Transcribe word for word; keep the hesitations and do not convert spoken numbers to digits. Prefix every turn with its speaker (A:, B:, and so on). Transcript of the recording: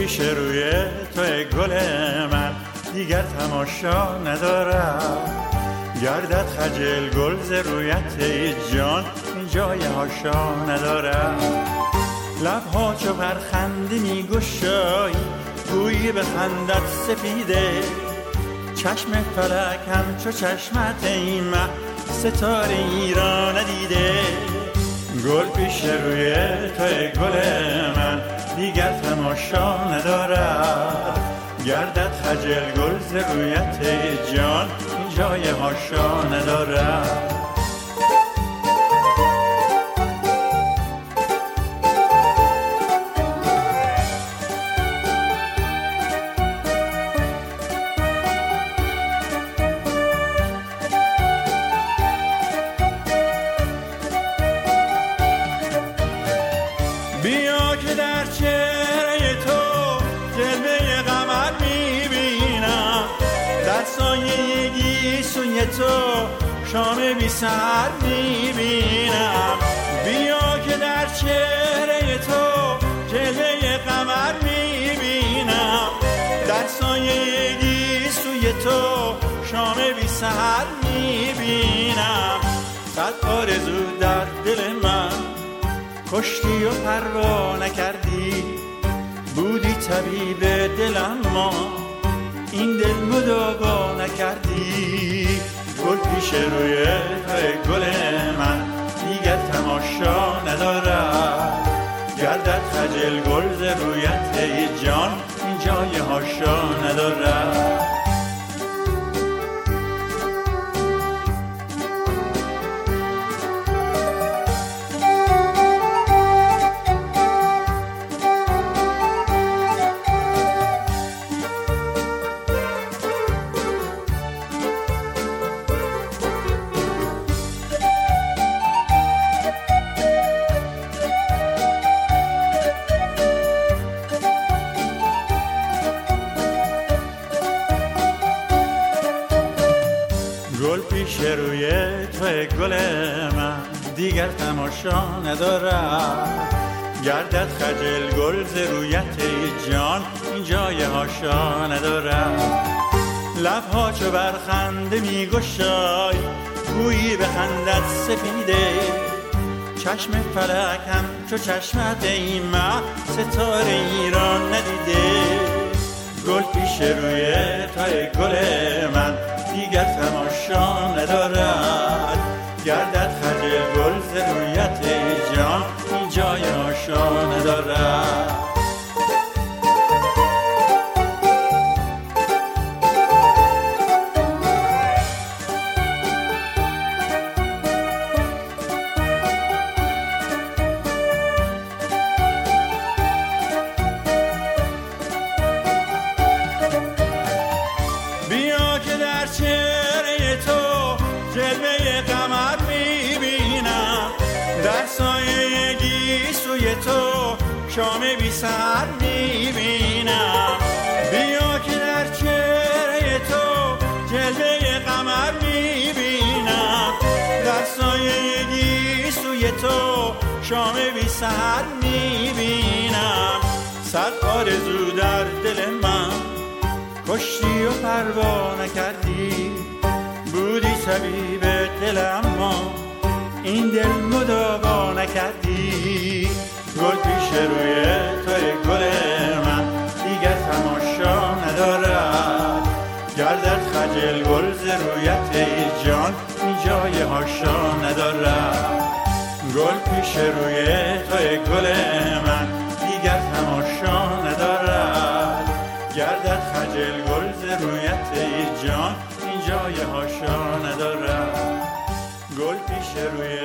A: پیش روی توی گل من دیگر تماشا ندارم. گردد خجل گل ز رویت ای جان جای هاشا ندارم. لبها چو پرخنده می گشایی گویی به خندت سپیده. چشم فلک همچو چشمت ای مه ستاره ای را ندیده. گل پیش روی توی گل من دیگر تماشا ندارد. گردد خجل گل ز رویت ای جان جای هاشا ندارد. بیا که در چهره تو جلوه قمر میبینم. در سایه گیسوی تو شام بی سحر میبینم. بیا که در چهره تو جلوه قمر میبینم. در سایه گیسوی تو شام بی سحر میبینم. صد آرزو در دل من کشتی و پروا نکردی. بودی طبیب دلم ما این دل مداوا نکردی. گل پیش روی توی گل من دیگر تماشا ندارد. گردد خجل گل ز رویت ای جان این جای هاشا ندارد. گل پیش روی توی گل من دیگر تماشا ندارد. گردد خجل گل ز رویت ای جان این جای هاشا ندارد. لبها چو برخنده می گشای گویی به خندت سپیده. چشم فلک هم چو چشمت ای مه ستاره ای را ندیده. گل پیش روی توی گل من دیگر تماشا ندارد. گردد خجل گل ز رویت ای جان این جای هاشا ندارد. بیا که در چهره تو جلوه قمر میبینم. در سایه گیسوی تو شام بی سحر میبینم. بیا که در چهره تو جلوه قمر میبینم. در سایه گیسوی تو شام بی سحر میبینم. صد آرزو در دل من کشتی و پروا نکردی. بودی طبیب دلم ما این دل مداوا نکردی. گل پیش روی توی گل من دیگر تماشا ندارد. گردد خجل گل ز رویت ای جان این جای هاشا ندارد. گل پیش روی توی گل من دیگر تماشا ندارد. گردد خجل گل ز رویت ای جان این جای هاشا ندارد. گل پیش روی